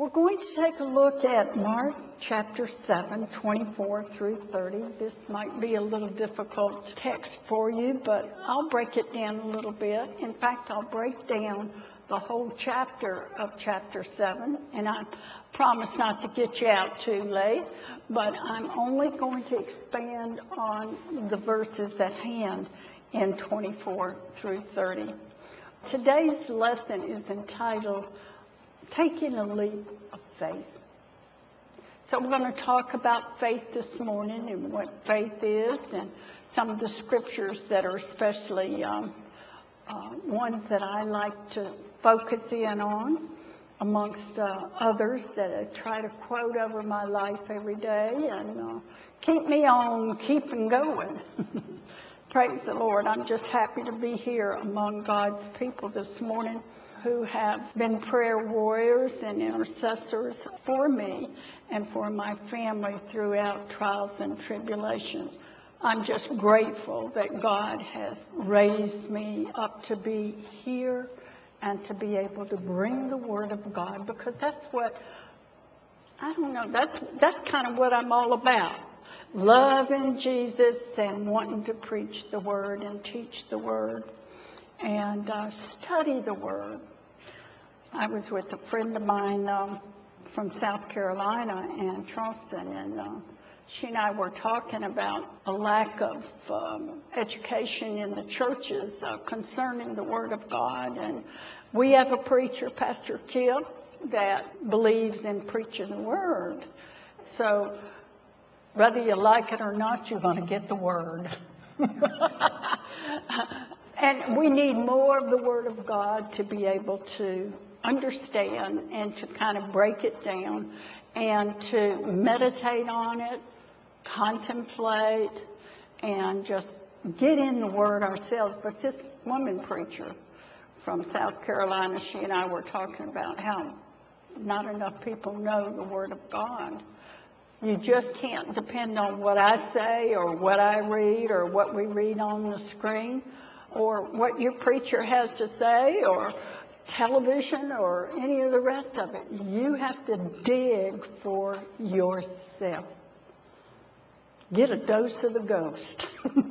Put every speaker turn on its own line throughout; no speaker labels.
We're going to take a look at Mark chapter 7, 24 through 30. This might be a little difficult text for you, but I'll break it down a little bit. In fact, I'll break down the whole chapter of chapter 7, and I promise not to get you out too late, but I'm only going to expand on the verses at hand in 24 through 30. Today's lesson is entitled, Taking a Leap of Faith. So we're going to talk about faith this morning and what faith is, and some of the scriptures that are especially ones that I like to focus in on, amongst others that I try to quote over my life every day and keep me on keeping going. Praise the Lord. I'm just happy to be here among God's people this morning who have been prayer warriors and intercessors for me and for my family throughout trials and tribulations. I'm just grateful that God has raised me up to be here and to be able to bring the Word of God, because that's what, I don't know, that's kind of what I'm all about. Loving Jesus and wanting to preach the Word and teach the Word and study the Word. I was with a friend of mine from South Carolina and Charleston, and she and I were talking about a lack of education in the churches concerning the Word of God. And we have a preacher, Pastor Kip, that believes in preaching the Word. So whether you like it or not, you're going to get the Word. And we need more of the Word of God to be able to understand and to kind of break it down and to meditate on it, contemplate, and just get in the Word ourselves. But this woman preacher from South Carolina, she and I were talking about how not enough people know the Word of God. You just can't depend on what I say or what I read or what we read on the screen or what your preacher has to say or television or any of the rest of it. You have to dig for yourself. Get a dose of the ghost.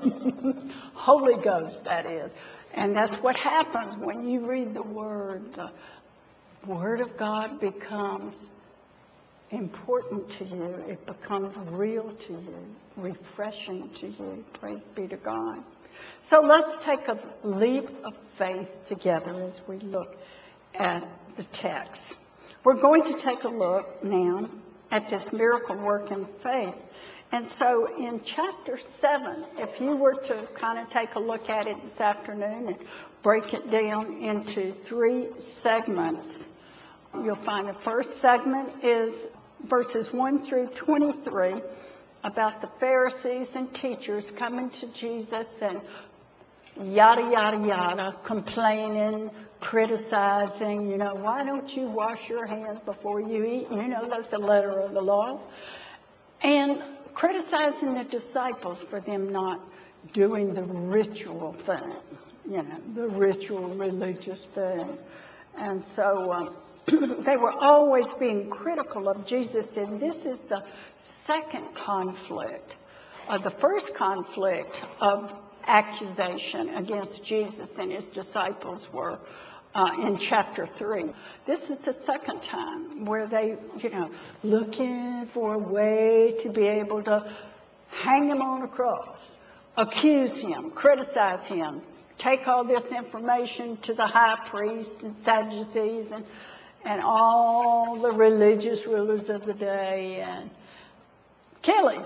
Holy Ghost, that is. And that's what happens when you read the Word. The Word of God becomes important to you. It becomes real to you, refreshing to you. Praise be to God. So let's take a leap of faith together as we look at the text. We're going to take a look now at this miracle working faith. And so in chapter 7, if you were to kind of take a look at it this afternoon and break it down into 3 segments, you'll find the first segment is verses 1 through 23, about the Pharisees and teachers coming to Jesus and yada, yada, yada, complaining, criticizing, why don't you wash your hands before you eat? That's the letter of the law. And criticizing the disciples for them not doing the ritual thing, the ritual religious thing. And so they were always being critical of Jesus, and this is the second conflict. The first conflict of accusation against Jesus and his disciples were in chapter 3. This is the second time where they, looking for a way to be able to hang him on a cross, accuse him, criticize him, take all this information to the high priests and Sadducees and all the religious rulers of the day and kill him.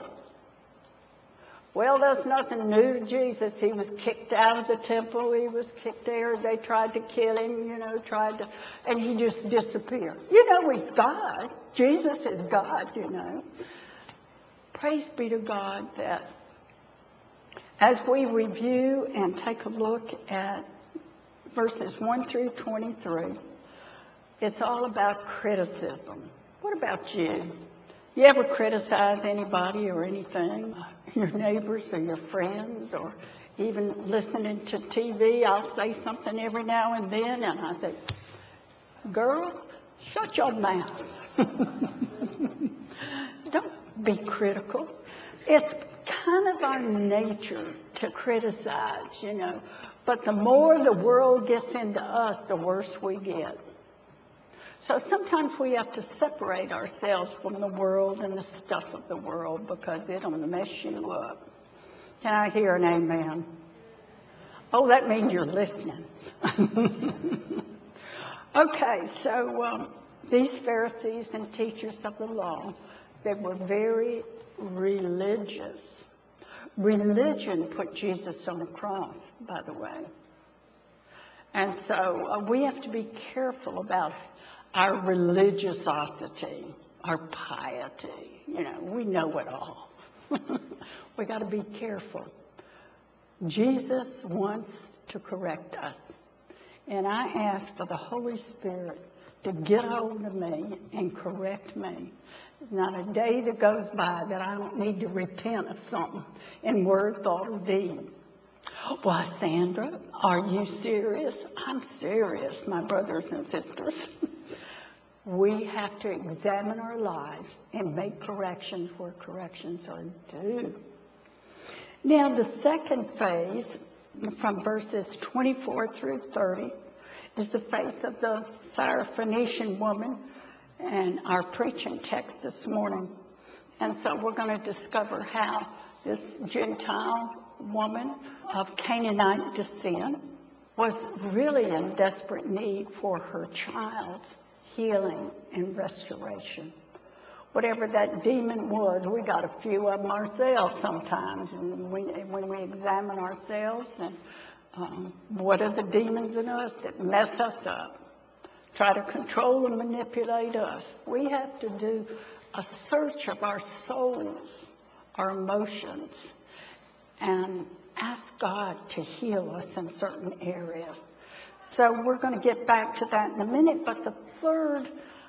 Well, that's nothing new to Jesus. He was kicked out of the temple. He was kicked there. They tried to kill him, and he just disappeared. He's God. Jesus is God, Praise be to God that as we review and take a look at verses 1 through 23, it's all about criticism. What about you? You ever criticize anybody or anything? Your neighbors or your friends, or even listening to TV, I'll say something every now and then, and I think, girl, shut your mouth. Don't be critical. It's kind of our nature to criticize, but the more the world gets into us, the worse we get. So sometimes we have to separate ourselves from the world and the stuff of the world because it'll mess you up. Can I hear an amen? Oh, that means you're listening. Okay, so these Pharisees and teachers of the law, they were very religious. Religion put Jesus on a cross, by the way. And so we have to be careful about our religiosity, our piety. We know it all. We got to be careful. Jesus wants to correct us. And I ask for the Holy Spirit to get hold of me and correct me. Not a day that goes by that I don't need to repent of something in word, thought, or deed. Why, Sandra, are you serious? I'm serious, my brothers and sisters. We have to examine our lives and make corrections where corrections are due. Now, the second phase, from verses 24 through 30, is the faith of the Syrophoenician woman and our preaching text this morning. And so we're going to discover how this Gentile woman of Canaanite descent was really in desperate need for her child's healing and restoration. Whatever that demon was, we got a few of them ourselves sometimes. And when we examine ourselves and what are the demons in us that mess us up, try to control and manipulate us. We have to do a search of our souls, our emotions, and ask God to heal us in certain areas. So we're going to get back to that in a minute, but the third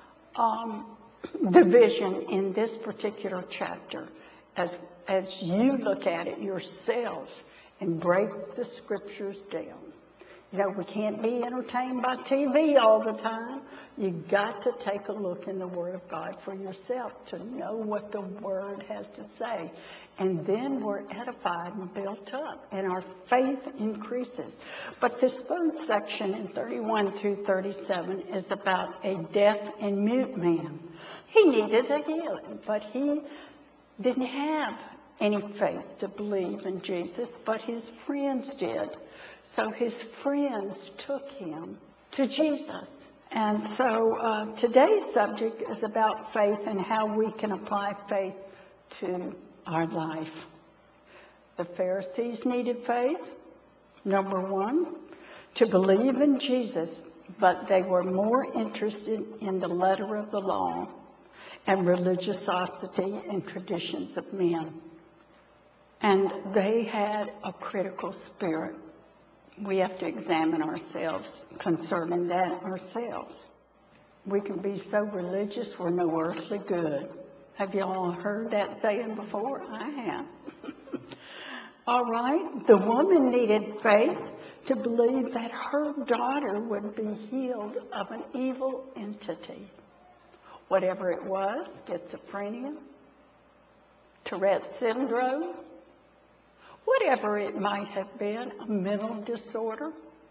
division in this particular chapter, as you look at it yourselves and break the scriptures down. We can't be entertained by TV all the time. You've got to take a look in the Word of God for yourself to know what the Word has to say. And then we're edified and built up, and our faith increases. But this third section in 31 through 37 is about a deaf and mute man. He needed a healing, but he didn't have any faith to believe in Jesus, but his friends did. So his friends took him to Jesus. And so today's subject is about faith and how we can apply faith to our life. The Pharisees needed faith, number one, to believe in Jesus, but they were more interested in the letter of the law and religiosity and traditions of men. And they had a critical spirit. We have to examine ourselves concerning that ourselves. We can be so religious we're no earthly good. Have you all heard that saying before? I have. All right. The woman needed faith to believe that her daughter would be healed of an evil entity. Whatever it was, schizophrenia, Tourette's syndrome, whatever it might have been, a mental disorder,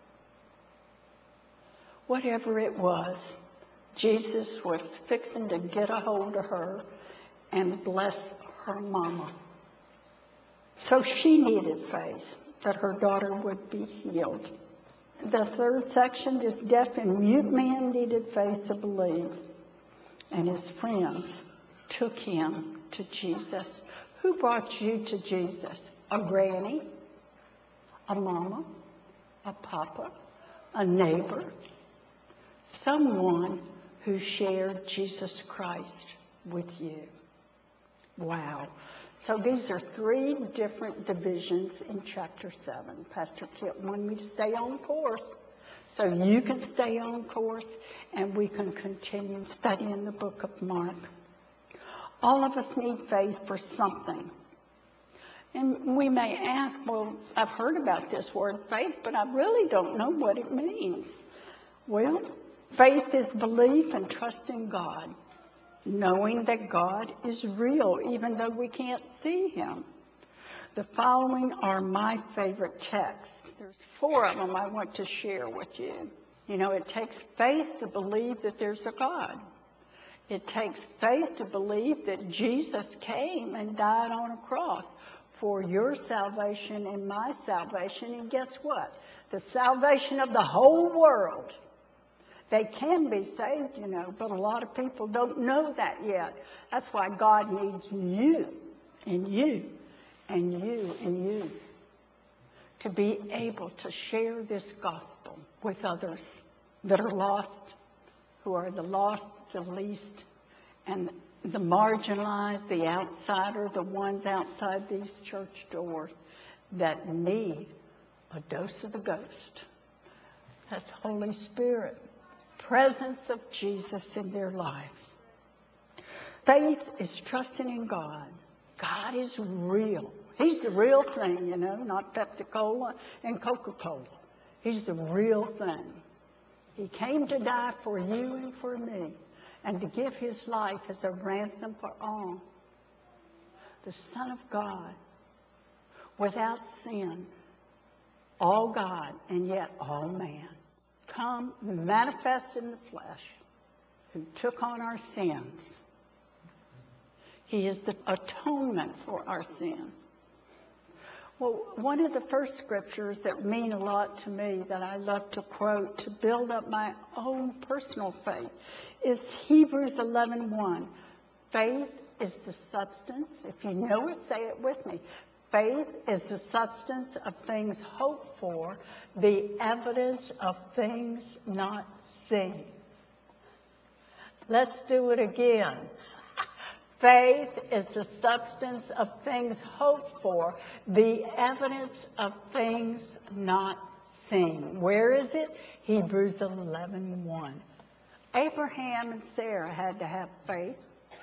whatever it was, Jesus was fixing to get a hold of her and bless her mama. So she needed faith that her daughter would be healed. The third section, this deaf and mute man needed faith to believe, and his friends took him to Jesus. Who brought you to Jesus? A granny, a mama, a papa, a neighbor, someone who shared Jesus Christ with you. Wow. So these are three different divisions in chapter 7. Pastor Kit wanted me to stay on course. So you can stay on course and we can continue studying the book of Mark. All of us need faith for something. And we may ask, well, I've heard about this word faith, but I really don't know what it means. Well, faith is belief and trust in God. knowing that God is real, even though we can't see him. The following are my favorite texts. There's 4 of them I want to share with you. You know, it takes faith to believe that there's a God. It takes faith to believe that Jesus came and died on a cross for your salvation and my salvation. And guess what? The salvation of the whole world. They can be saved, you know, but a lot of people don't know that yet. That's why God needs you and you and you and you to be able to share this gospel with others that are lost, who are the lost, the least, and the marginalized, the outsider, the ones outside these church doors that need a dose of the ghost. That's Holy Spirit, presence of Jesus in their lives. Faith is trusting in God. God is real. He's the real thing, you know, not Pepsi-Cola and Coca-Cola. He's the real thing. He came to die for you and for me and to give his life as a ransom for all. The Son of God, without sin, all God and yet all man, come manifest in the flesh, who took on our sins. He is the atonement for our sin. Well, one of the first scriptures that mean a lot to me that I love to quote to build up my own personal faith is Hebrews 11:1. Faith is the substance. If you know it, say it with me. Faith is the substance of things hoped for, the evidence of things not seen. Let's do it again. Faith is the substance of things hoped for, the evidence of things not seen. Where is it? Hebrews 11:1. Abraham and Sarah had to have faith.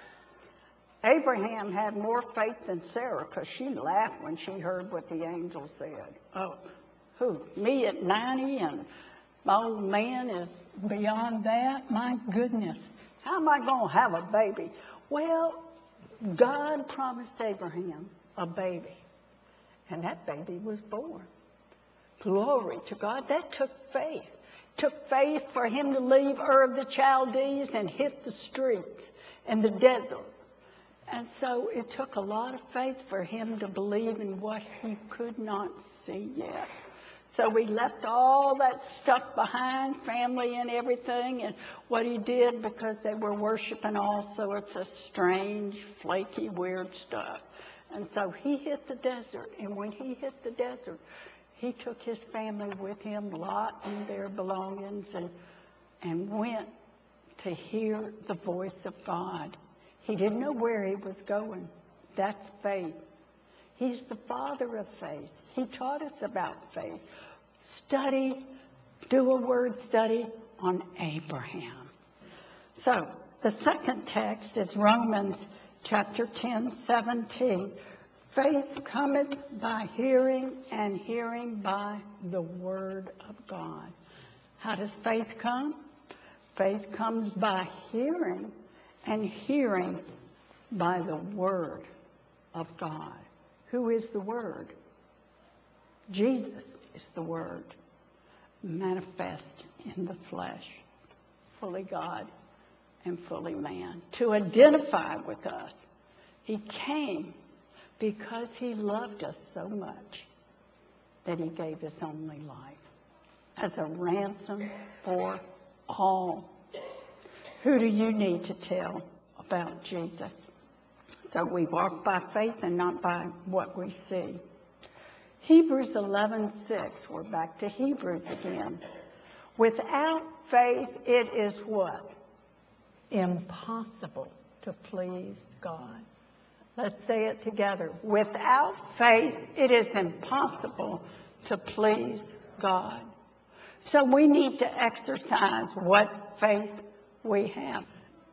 Abraham had more faith than Sarah because she laughed when she heard what the angel said. Oh, who? Me at 90 and my old man is beyond that? My goodness. How am I going to have a baby? Well, God promised Abraham a baby, and that baby was born. Glory to God. That took faith. Took faith for him to leave Ur of the Chaldees and hit the streets and the desert. And so it took a lot of faith for him to believe in what he could not see yet. So we left all that stuff behind, family and everything, and what he did because they were worshiping all sorts of strange, flaky, weird stuff. And so he hit the desert, and when he hit the desert, he took his family with him, Lot and their belongings, and went to hear the voice of God. He didn't know where he was going. That's faith. He's the father of faith. He taught us about faith. Study, do a word study on Abraham. So the second text is Romans chapter 10:17. Faith cometh by hearing, and hearing by the word of God. How does faith come? Faith comes by hearing, and hearing by the word of God. Who is the Word? Jesus is the Word, manifest in the flesh, fully God and fully man. To identify with us, he came because he loved us so much that he gave his only life as a ransom for all. Who do you need to tell about Jesus? So we walk by faith and not by what we see. Hebrews 11:6. We're back to Hebrews again. Without faith, it is what? Impossible to please God. Let's say it together. Without faith, it is impossible to please God. So we need to exercise what faith we have.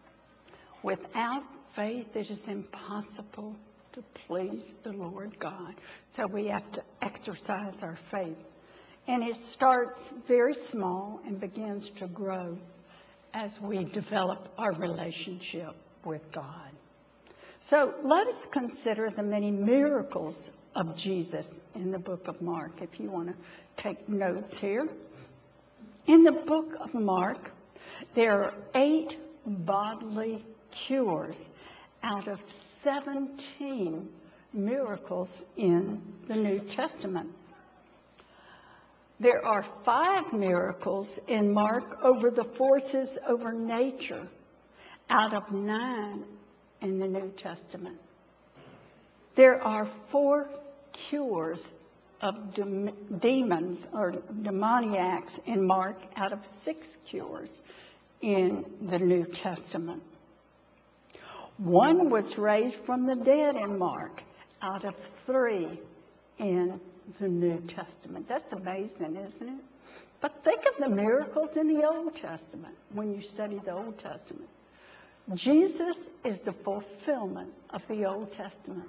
Without faith, it is impossible to please the Lord God. So we have to exercise our faith. And it starts very small and begins to grow as we develop our relationship with God. So let us consider the many miracles of Jesus in the book of Mark, if you want to take notes here. In the book of Mark, there are 8 bodily cures out of 17 miracles in the New Testament. There are 5 miracles in Mark over the forces over nature out of 9 in the New Testament. There are 4 cures of demons or demoniacs in Mark out of 6 cures in the New Testament. 1 was raised from the dead in Mark out of 3 in the New Testament. That's amazing, isn't it? But think of the miracles in the Old Testament when you study the Old Testament. Jesus is the fulfillment of the Old Testament.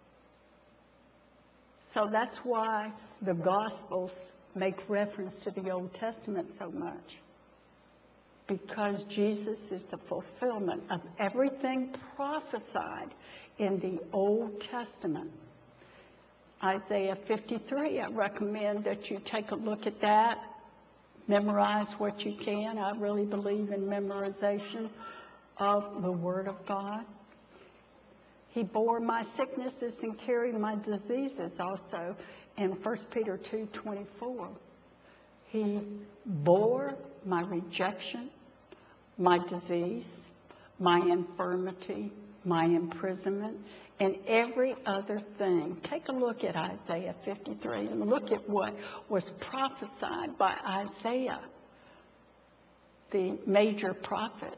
So that's why the Gospels make reference to the Old Testament so much. Because Jesus is the fulfillment of everything prophesied in the Old Testament. Isaiah 53, I recommend that you take a look at that. Memorize what you can. I really believe in memorization of the Word of God. He bore my sicknesses and carried my diseases also in 1 Peter 2:24. He bore my rejection, my disease, my infirmity, my imprisonment, and every other thing. Take a look at Isaiah 53 and look at what was prophesied by Isaiah, the major prophet.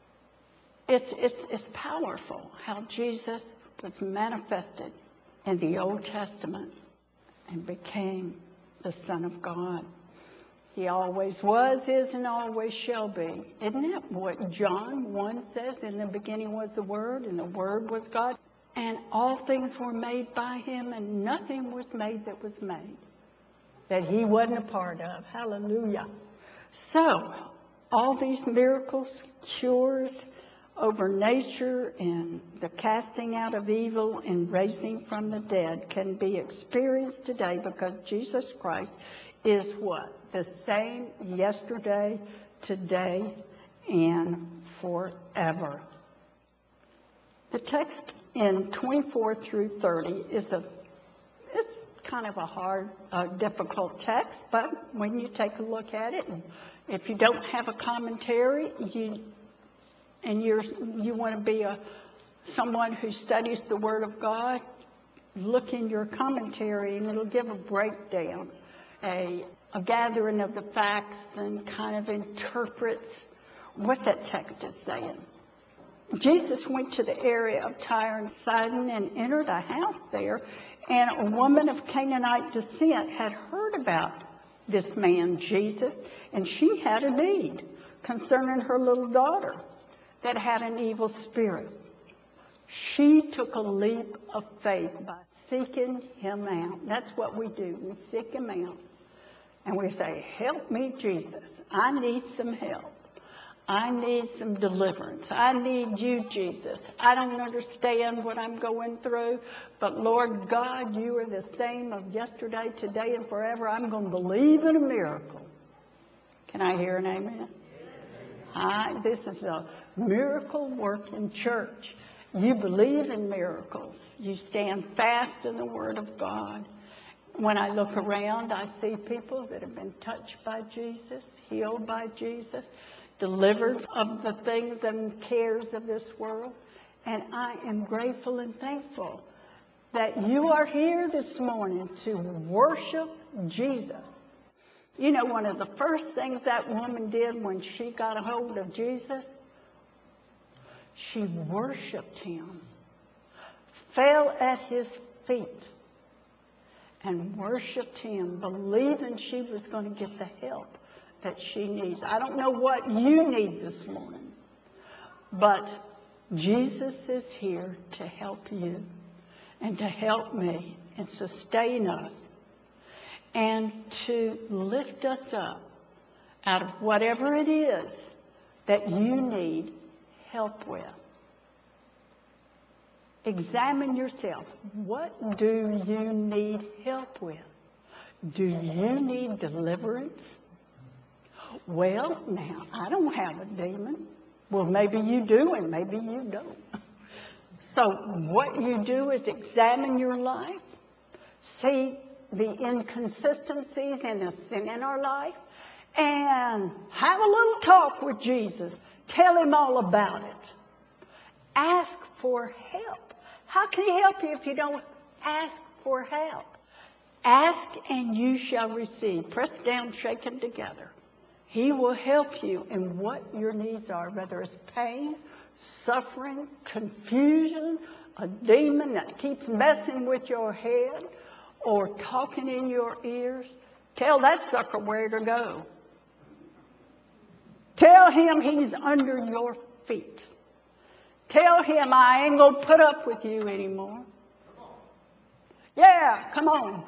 It's powerful how Jesus was manifested in the Old Testament and became the Son of God. He always was, is, and always shall be. Isn't that what John 1 says? In the beginning was the Word, and the Word was God. And all things were made by him, and nothing was made that was made that he wasn't a part of. Hallelujah. So, all these miracles, cures over nature, and the casting out of evil and raising from the dead can be experienced today because Jesus Christ is what? The same yesterday, today, and forever. The text in 24 through 30 it's kind of a hard, difficult text, but when you take a look at it, and if you don't have a commentary, you want to be someone who studies the Word of God, look in your commentary and it'll give a breakdown, a gathering of the facts, and kind of interprets what that text is saying. Jesus went to the area of Tyre and Sidon and entered a house there, and a woman of Canaanite descent had heard about this man, Jesus, and she had a need concerning her little daughter that had an evil spirit. She took a leap of faith by seeking him out. That's what we do. We seek him out. And we say, help me, Jesus. I need some help. I need some deliverance. I need you, Jesus. I don't understand what I'm going through, but Lord God, you are the same of yesterday, today, and forever. I'm going to believe in a miracle. Can I hear an amen? This is a miracle working church. You believe in miracles. You stand fast in the Word of God. When I look around, I see people that have been touched by Jesus, healed by Jesus, delivered of the things and cares of this world. And I am grateful and thankful that you are here this morning to worship Jesus. You know, one of the first things that woman did when she got a hold of Jesus, she worshiped him, fell at his feet, and worshiped him, believing she was going to get the help that she needs. I don't know what you need this morning, but Jesus is here to help you and to help me and sustain us and to lift us up out of whatever it is that you need help with. Examine yourself. What do you need help with? Do you need deliverance? Well, now, I don't have a demon. Well, maybe you do and maybe you don't. So what you do is examine your life, see the inconsistencies and the sin in our life, and have a little talk with Jesus. Tell him all about it. Ask for help. How can he help you if you don't ask for help? Ask and you shall receive. Pressed down, shaken together. He will help you in what your needs are, whether it's pain, suffering, confusion, a demon that keeps messing with your head, or talking in your ears. Tell that sucker where to go. Tell him he's under your feet. Tell him I ain't going to put up with you anymore. Yeah, come on.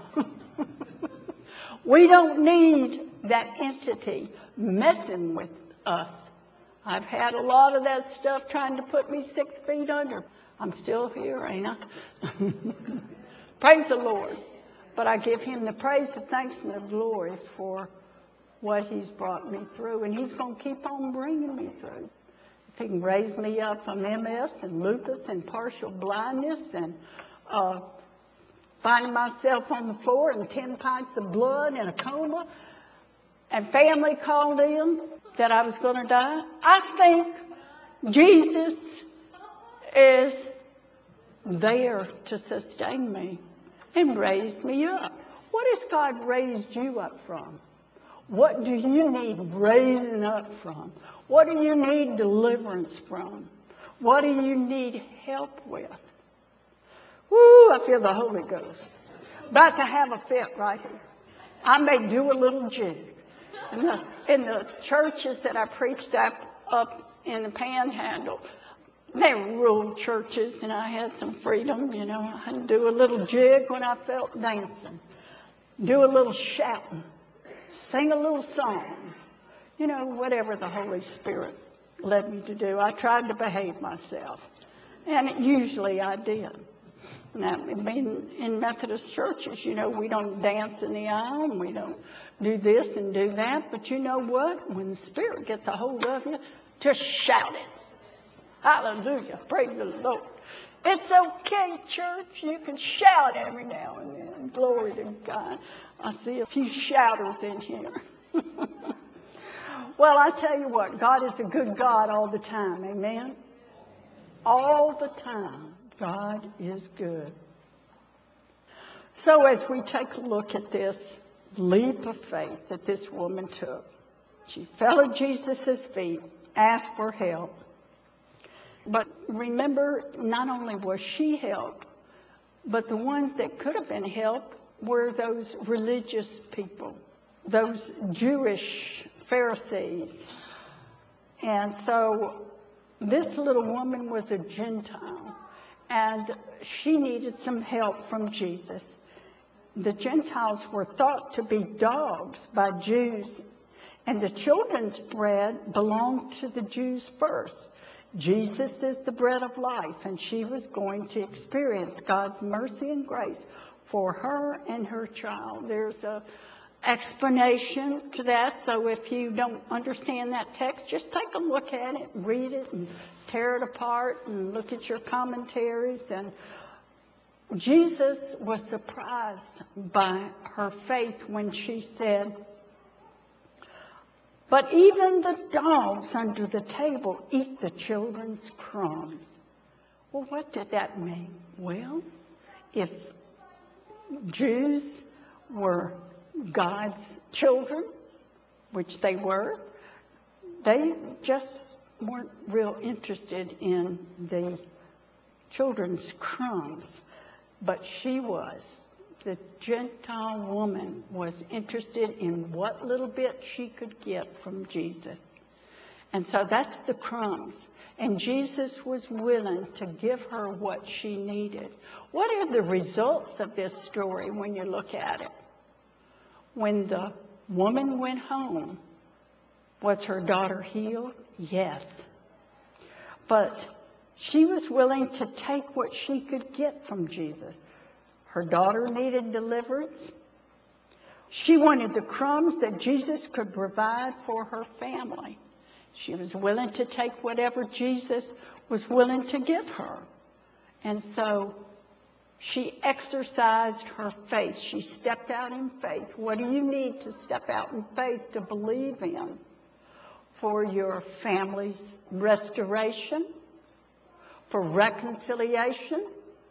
We don't need that entity messing with us. I've had a lot of that stuff trying to put me 6 feet under. I'm still here, ain't I? Praise the Lord. But I give him the praise, the thanks, and the glory for what he's brought me through. And he's going to keep on bringing me through. If he can raise me up from MS and lupus and partial blindness and finding myself on the floor and 10 pints of blood in a coma, and family called in that I was going to die, I think Jesus is there to sustain me and raise me up. What has God raised you up from? What do you need raising up from? What do you need deliverance from? What do you need help with? Woo, I feel the Holy Ghost. About to have a fit right here. I may do a little jig. In the churches that I preached up in the Panhandle, they were rural churches, and I had some freedom, you know. I'd do a little jig when I felt dancing, do a little shouting, sing a little song, you know, whatever the Holy Spirit led me to do. I tried to behave myself, and usually I did. Now, in Methodist churches, you know, we don't dance in the aisle, and we don't do this and do that. But you know what? When the Spirit gets a hold of you, just shout it. Hallelujah. Praise the Lord. It's okay, church. You can shout every now and then. Glory to God. I see a few shouters in here. Well, I tell you what, God is a good God all the time. Amen? All the time. God is good. So as we take a look at this leap of faith that this woman took, she fell at Jesus' feet, asked for help. But remember, not only was she helped, but the ones that could have been helped were those religious people, those Jewish Pharisees. And so this little woman was a Gentile. And she needed some help from Jesus. The Gentiles were thought to be dogs by Jews, and the children's bread belonged to the Jews first. Jesus is the bread of life, and she was going to experience God's mercy and grace for her and her child. There's an explanation to that, so if you don't understand that text, just take a look at it, read it, and tear it apart, and look at your commentaries. And Jesus was surprised by her faith when she said, "But even the dogs under the table eat the children's crumbs." Well, what did that mean? Well, if Jews were God's children, which they were, they just weren't real interested in the children's crumbs. But she was. The Gentile woman was interested in what little bit she could get from Jesus. And so that's the crumbs. And Jesus was willing to give her what she needed. What are the results of this story when you look at it? When the woman went home, was her daughter healed? Yes. But She was willing to take what she could get from Jesus. Her daughter needed deliverance. She wanted the crumbs that Jesus could provide for her family. She was willing to take whatever Jesus was willing to give her. And so she exercised her faith. She stepped out in faith. What do you need to step out in faith to believe in? For your family's restoration, for reconciliation.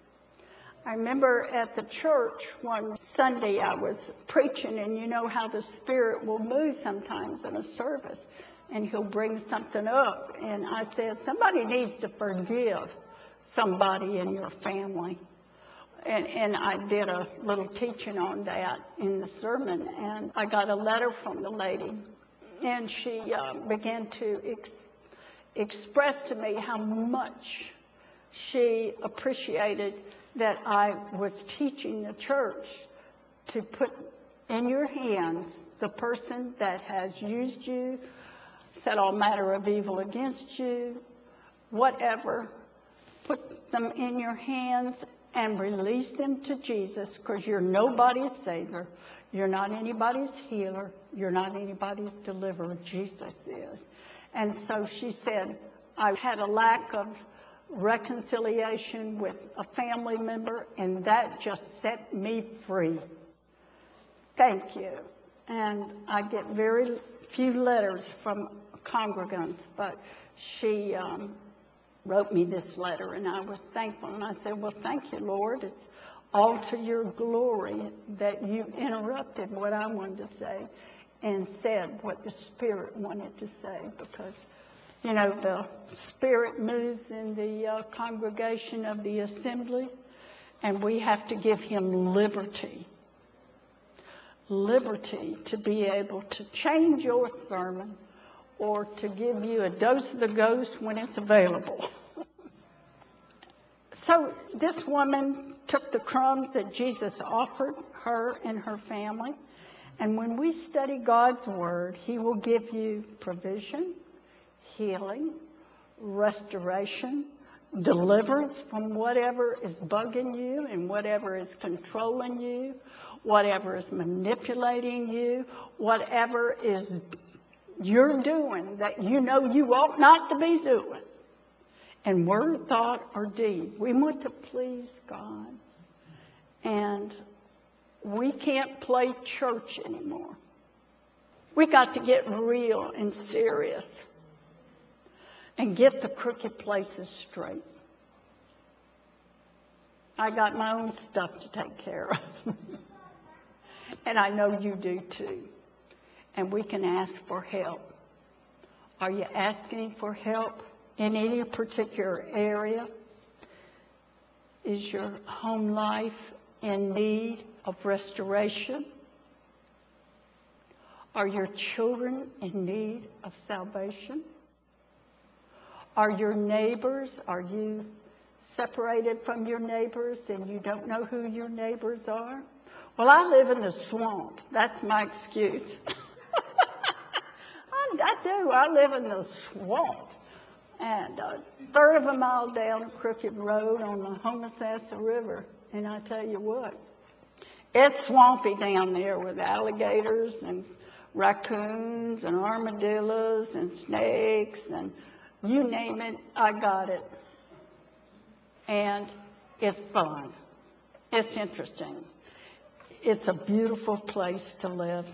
I remember at the church one Sunday I was preaching, and you know how the Spirit will move sometimes in a service, and He'll bring something up. And I said, somebody needs to forgive somebody in your family. And I did a little teaching on that in the sermon, and I got a letter from the lady, and she began to express to me how much she appreciated that I was teaching the church to put in your hands the person that has used you, said all manner of evil against you, whatever. Put them in your hands and release them to Jesus, because you're nobody's savior. You're not anybody's healer. You're not anybody's deliverer. Jesus is. And so she said, I had a lack of reconciliation with a family member, and that just set me free. Thank you. And I get very few letters from congregants, but she wrote me this letter, and I was thankful. And I said, well, thank you, Lord. It's all to your glory that you interrupted what I wanted to say and said what the Spirit wanted to say, because, you know, the Spirit moves in the congregation of the assembly, and we have to give Him liberty. Liberty to be able to change your sermon or to give you a dose of the ghost when it's available. So this woman took the crumbs that Jesus offered her and her family. And when we study God's Word, He will give you provision, healing, restoration, deliverance from whatever is bugging you and whatever is controlling you, whatever is manipulating you, whatever is you're doing that you know you ought not to be doing. And word, thought, or deed. We want to please God. And we can't play church anymore. We got to get real and serious and get the crooked places straight. I got my own stuff to take care of. And I know you do too. And we can ask for help. Are you asking for help in any particular area? Is your home life in need of restoration? Are your children in need of salvation? Are your neighbors, are you separated from your neighbors and you don't know who your neighbors are? Well, I live in the swamp. That's my excuse. I do. I live in the swamp. And a third of a mile down a crooked road on the Homosassa River. And I tell you what, it's swampy down there with alligators and raccoons and armadillos and snakes and you name it, I got it. And it's fun. It's interesting. It's a beautiful place to live.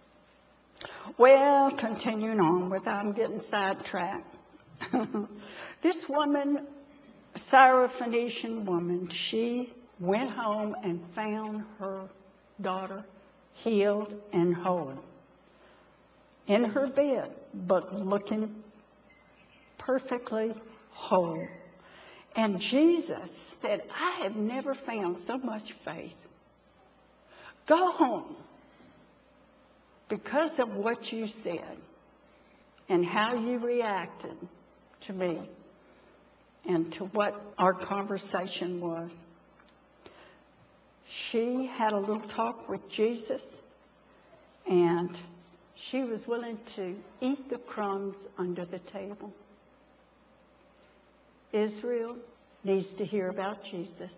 Well, continuing on without getting sidetracked. This woman, Syrophoenician woman, she went home and found her daughter healed and whole in her bed, but looking perfectly whole. And Jesus said, I have never found so much faith. Go home. Because of what you said and how you reacted to me and to what our conversation was. She had a little talk with Jesus, and she was willing to eat the crumbs under the table. Israel needs to hear about Jesus.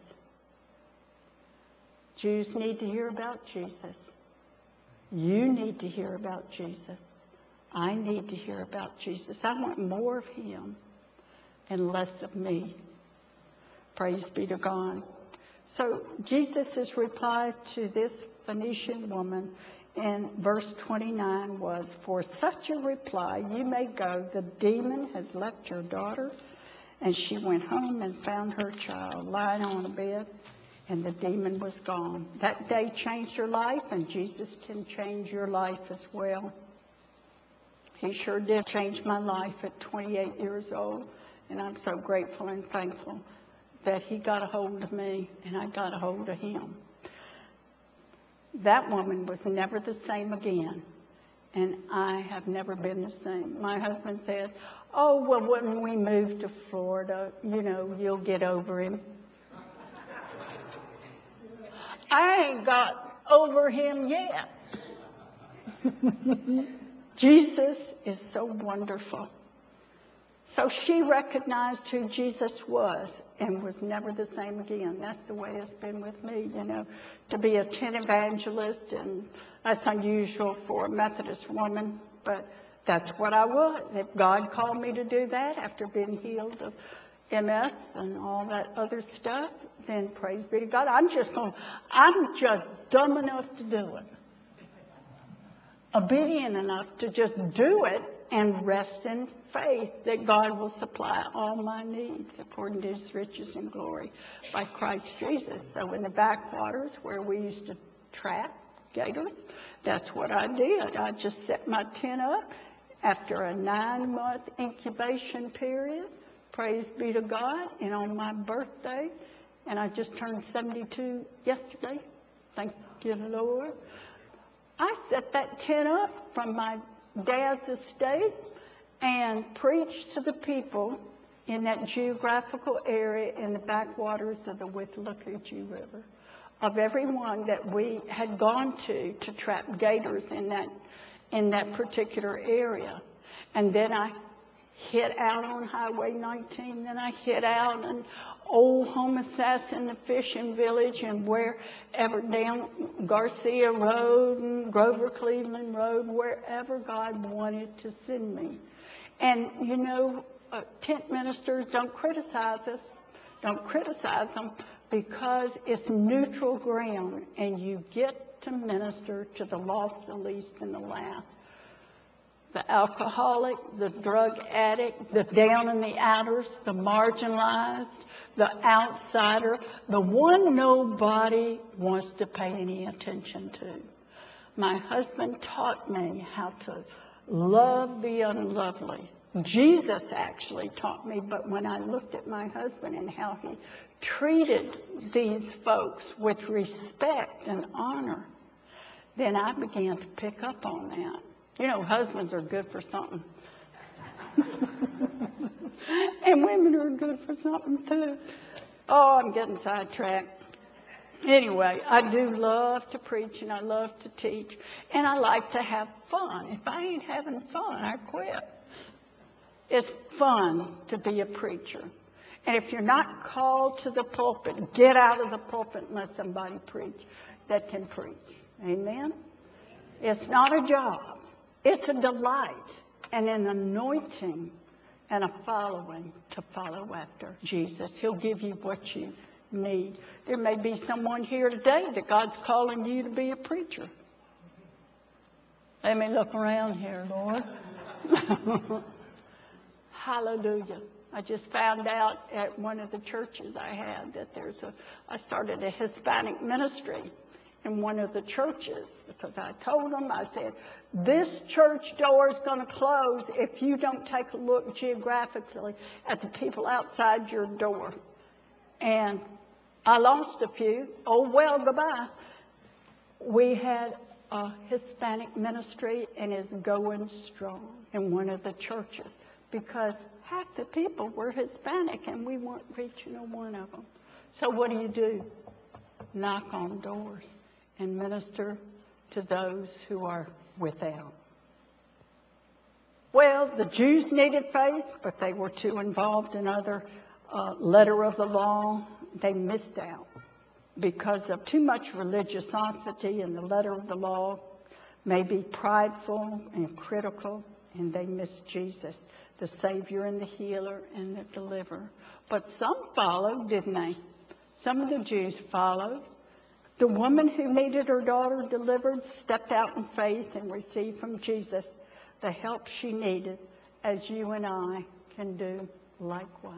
Jews need to hear about Jesus. You need to hear about Jesus. I need to hear about Jesus. I want more of him and less of me. Praise be to God. So Jesus' reply to this Phoenician woman in verse 29 was, "For such a reply you may go. The demon has left your daughter." And she went home and found her child lying on a bed, and the demon was gone. That day changed her life, and Jesus can change your life as well. He sure did change my life at 28 years old, and I'm so grateful and thankful that he got a hold of me and I got a hold of him. That woman was never the same again, and I have never been the same. My husband said, "Oh, well, when we move to Florida, you'll get over him." I ain't got over him yet. Jesus is so wonderful. So she recognized who Jesus was and was never the same again. That's the way it's been with me, to be a tent evangelist, and that's unusual for a Methodist woman, but that's what I was. If God called me to do that after being healed of MS and all that other stuff, then praise be to God. I'm just dumb enough to do it. Obedient enough to just do it and rest in faith that God will supply all my needs according to his riches and glory by Christ Jesus. So in the backwaters where we used to trap gators, that's what I did. I just set my tent up after a 9-month incubation period. Praise be to God. And on my birthday, and I just turned 72 yesterday. Thank you, Lord. I set that tent up from my dad's estate and preached to the people in that geographical area in the backwaters of the Withlacoochee River, of everyone that we had gone to trap gators in that particular area. And then I hit out on Highway 19, then I hit out on Old Homosassa, the fishing village, and wherever down Garcia Road and Grover Cleveland Road, wherever God wanted to send me. And tent ministers, don't criticize us. Don't criticize them, because it's neutral ground, and you get to minister to the lost, the least, and the last. The alcoholic, the drug addict, the down in the outers, the marginalized, the outsider, the one nobody wants to pay any attention to. My husband taught me how to love the unlovely. Jesus actually taught me, but when I looked at my husband and how he treated these folks with respect and honor, then I began to pick up on that. Husbands are good for something. And women are good for something too. Oh, I'm getting sidetracked. Anyway, I do love to preach and I love to teach. And I like to have fun. If I ain't having fun, I quit. It's fun to be a preacher. And if you're not called to the pulpit, get out of the pulpit and let somebody preach that can preach. Amen? It's not a job. It's a delight and an anointing and a following to follow after Jesus. He'll give you what you need. There may be someone here today that God's calling you to be a preacher. Let me look around here, Lord. Hallelujah. I just found out at one of the churches I had that I started a Hispanic ministry in one of the churches, because I told them, I said, this church door is going to close if you don't take a look geographically at the people outside your door. And I lost a few. Oh, well, goodbye. We had a Hispanic ministry, and it's going strong in one of the churches, because half the people were Hispanic, and we weren't reaching one of them. So what do? Knock on doors and minister to those who are without. Well, the Jews needed faith, but they were too involved in other letter of the law, they missed out because of too much religiosity in the letter of the law, may be prideful and critical, and they missed Jesus, the Savior and the healer and the deliverer. But some followed, didn't they? Some of the Jews followed. The woman who needed her daughter delivered stepped out in faith and received from Jesus the help she needed, as you and I can do likewise.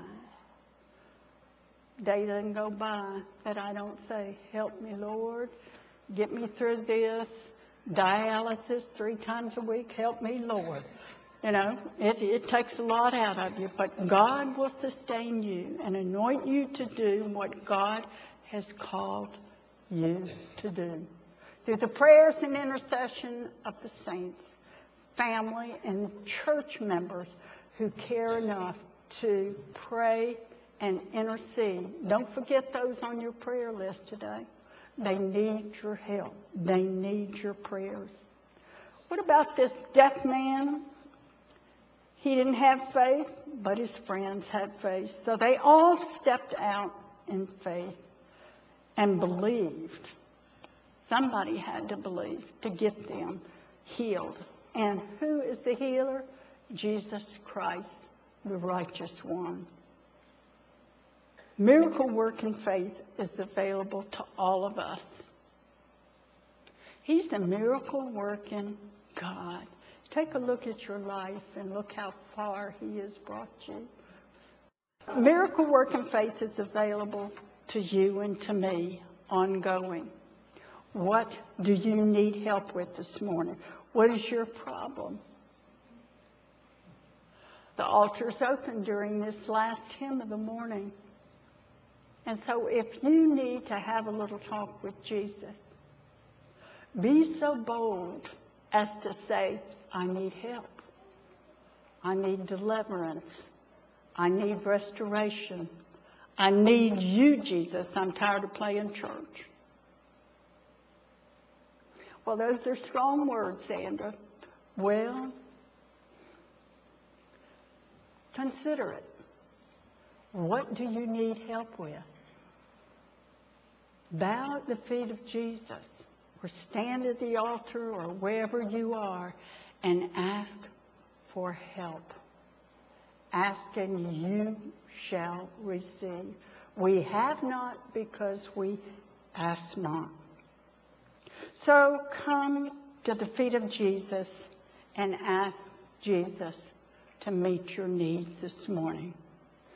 Day doesn't go by that I don't say, help me, Lord, get me through this. Dialysis 3 times a week, help me, Lord. You know, it takes a lot out of you, but God will sustain you and anoint you to do what God has called you to do. Through the prayers and intercession of the saints, family, and church members who care enough to pray and intercede. Don't forget those on your prayer list today. They need your help. They need your prayers. What about this deaf man? He didn't have faith, but his friends had faith. So they all stepped out in faith and believed. Somebody had to believe to get them healed. And who is the healer? Jesus Christ, the righteous one. Miracle working faith is available to all of us. He's a miracle working God. Take a look at your life and look how far He has brought you. Miracle working faith is available to you and to me ongoing. What do you need help with this morning? What is your problem? The altar's open during this last hymn of the morning. And so if you need to have a little talk with Jesus, be so bold as to say, I need help. I need deliverance. I need restoration. I need you, Jesus. I'm tired of playing church. Well, those are strong words, Sandra. Well, consider it. What do you need help with? Bow at the feet of Jesus, or stand at the altar, or wherever you are, and ask for help. Ask and you shall receive. We have not because we ask not. So come to the feet of Jesus and ask Jesus to meet your needs this morning.